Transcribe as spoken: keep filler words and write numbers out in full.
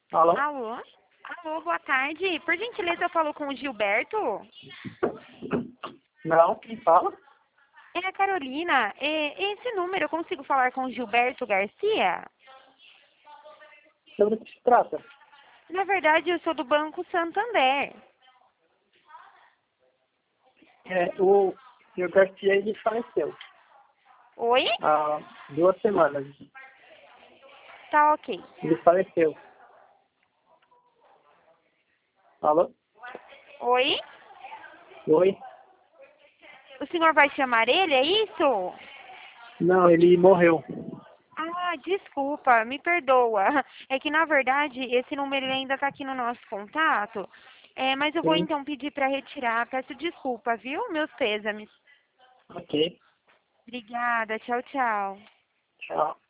Alô? Alô? Alô, boa tarde. Por gentileza, eu falo com o Gilberto? Não, quem fala? É a Carolina. É, esse número, eu consigo falar com o Gilberto Garcia? Sobre o que se trata? Na verdade, eu sou do Banco Santander. É, o senhor Garcia, ele faleceu Oi? há duas semanas. Tá ok. Ele faleceu. Alô? Oi? Oi? O senhor vai chamar ele, é isso? Não, ele morreu. Ah, desculpa, me perdoa. É que, na verdade, esse número ele ainda está aqui no nosso contato. É, mas eu vou Sim. então pedir para retirar. Peço desculpa, viu? Meus pêsames. Ok. Obrigada. Tchau, tchau. Tchau.